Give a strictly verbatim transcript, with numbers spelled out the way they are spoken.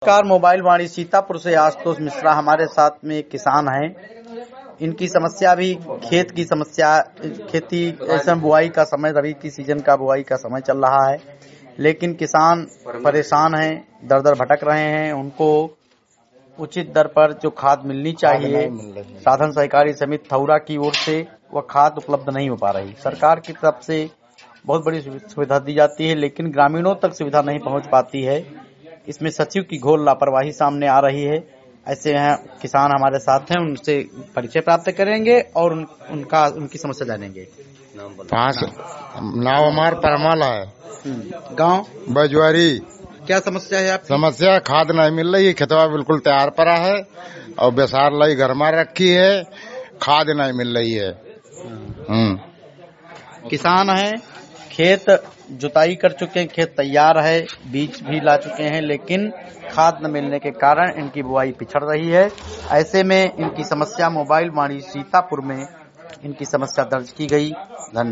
नमस्कार, मोबाइल वाणी सीतापुर से आशुतोष मिश्रा हमारे साथ में एक किसान हैं। इनकी समस्या भी खेत की समस्या, खेती ऐसा बुआई का समय, रबी की सीजन का बुआई का समय चल रहा है, लेकिन किसान परेशान हैं, दर दर भटक रहे हैं। उनको उचित दर पर जो खाद मिलनी चाहिए साधन सहकारी समिति थौरा की ओर से, वह खाद उपलब्ध नहीं हो पा रही। सरकार की तरफ से बहुत बड़ी सुविधा दी जाती है, लेकिन ग्रामीणों तक सुविधा नहीं पहुंच पाती है। इसमें सचिव की घोर लापरवाही सामने आ रही है। ऐसे हैं किसान हमारे साथ हैं, उनसे परिचय प्राप्त करेंगे और उन, उनका उनकी समस्या जानेंगे। पाँच नाव हमार परमाल है, गांव बजवारी। क्या समस्या है आपकी? समस्या खाद नहीं मिल रही, खेतवा बिल्कुल तैयार पड़ा है और बेसार लाई घर में रखी है, खाद नहीं मिल रही है। किसान है, खेत जुताई कर चुके हैं, खेत तैयार है, बीज भी ला चुके हैं, लेकिन खाद न मिलने के कारण इनकी बुआई पिछड़ रही है। ऐसे में इनकी समस्या मोबाइल वाणी सीतापुर में इनकी समस्या दर्ज की गई। धन्यवाद।